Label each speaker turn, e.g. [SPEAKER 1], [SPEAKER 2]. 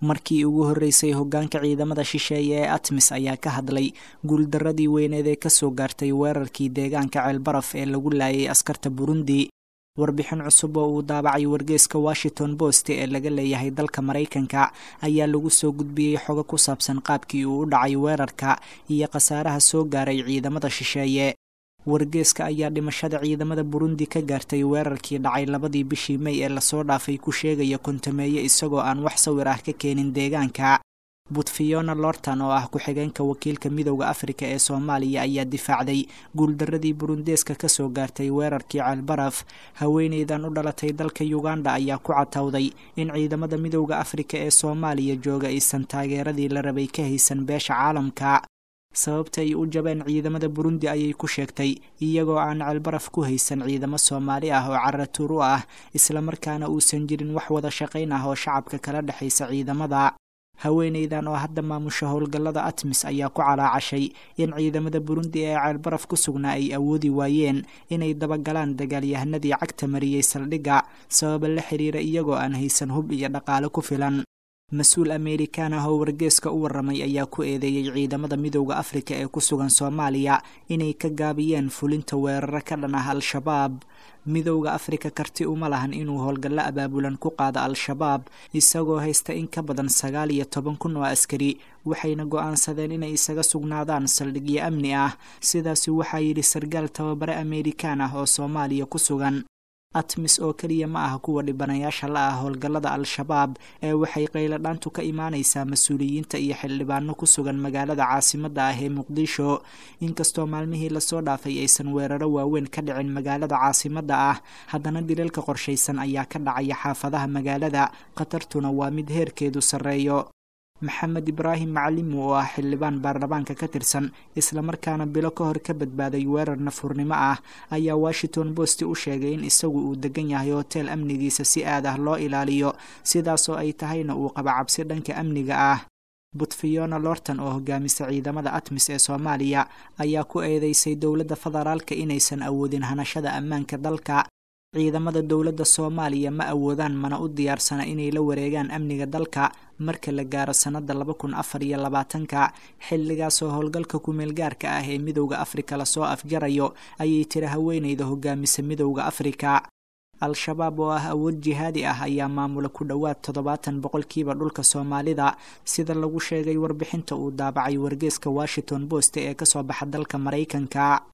[SPEAKER 1] markii ugu horeysay hoggaanka ciidamada shisheeye ee ATMIS ayaa ka hadlay guuldaradii weyneed ee kasoo gaartay weerarkii deegaanka Ceelbaraf ee lagu laayay askarta Burundi. warbixin cusub oo uu daabacay wargeyska Washington Post ee laga leeyahay dalka Mareykanka ayaa lagu soo gudbiyay xogo ku saabsan qaabkii uu u dhacay weerarka iyo khasaaraha soo gaaray ciidamada shisheeye. wargeyska ayaa dhimashada ciidamada Burundi ka gaartay weerarkii dhacay 2 bishii May ee lasoo dhaafay ku sheegaya kontameeye isagoo aan wax sawir ah ka keenin deegaanka. Fiona Lortan oo ah ku-xigeenka wakiilka midowga Afrika ee Soomaaliya ayaa difaacday guuldaradii Burundeeska ka soo gaartay weerarkii Ceelbaraf. haweeneydan u dhalatay dalka Uganda ayaa ku catawday in ciidamada midowga Afrika ee Soomaaliya jooga aysan taageeradii la rabay ka haysan beesha caalamka. sababta ay u jabeen ciidamada Burundi ayay ku sheegtay iyagoo aan Ceelbaraf ku haysan ciidamo Soomaali ah oo caratuur u ah isla markaana uusan jirin wax wada shaqayn ah oo shacabka kala dhaxaysa ciidamada. haweeneydan oo hadda maamusha howlgallada ATMIS ayaa ku calaacashay in ciidamada Burundi ee Ceelbaraf ku sugnaa ay awoodi waayeen inay dabagalaan dagaalyahanadii cagta mariyay saldhigga sabab la xiriira iyagoo aan haysan hub iyo dhaqaale ku filan. mas-uul Amerikaan ah oo wargeyska u waramay ayaa ku eedeeyay ciidamada midowga Afrika ee ku sugan Soomaaliya inay ka gaabiyeen fulinta weeraro ka dhan ah Al-Shabaab. midowga Afrika karti uma lahan inuu howlgallo abaabulan ku qaado Al-Shabaab isagoo haysta in ka badan 19,000 oo askari, waxayna go'aansadeen inay isaga sugnaadaan saldhigyo amni ah. sidaasi waxaa yidhi sargaal tababare Amerikaan ah oo Soomaaliya ku sugan. ATMIS oo kaliya ma aha kuwa dhibanayaasha la ah howlgallada Al-Shabaab ee waxay qayladhaantu ka imaanaysaa mas-uuliyiinta iyo xildhibaano ku sugan magaalada caasimadda ah ee Muqdisho. inkastoo maalmihii lasoo dhaafay aysan weeraro waaweyn ka dhicin magaalada caasimadda ah, haddana dilalka qorshaysan ayaa ka dhacaya xaafadaha magaalada, khatartuna waa mid heerkeedu sarreeyo. maxamed ibraahim macalimu oo ah xildhibaan baarlamaanka ka tirsan isla markaana bilo ka hor ka badbaaday weerar nafurnimo ah ayaa Washington Post u sheegay in isagu uu degan yahay hotel amnigiisa si aad ah loo ilaaliyo, sidaas oo ay tahayna uu qaba cabsi dhanka amniga ah. Fiona Lortan oo hogaamisa ciidamada ATMIS ee Soomaaliya ayaa ku eedeysay dowladda federaalka inaysan awoodin hanashada ammaanka dalka. ciidamada dowladda Soomaaliya ma awoodaan mana u diyaarsana inay la wareegaan amniga dalka marka la gaaro sanada 2024 xilligaas oo howlgalka ku meel gaarka ah ee midowga Afrika la soo afjarayo, ayay tiri haweeneyda hogaamisa midowga Afrika. Al-Shabaab oo ah awood jihaadi ah ayaa maamula ku dhawaad 70% dhulka Soomaalida, sida lagu sheegay warbixinta uu daabacay wargeyska Washington Post ee ka soo baxa dalka Mareykanka.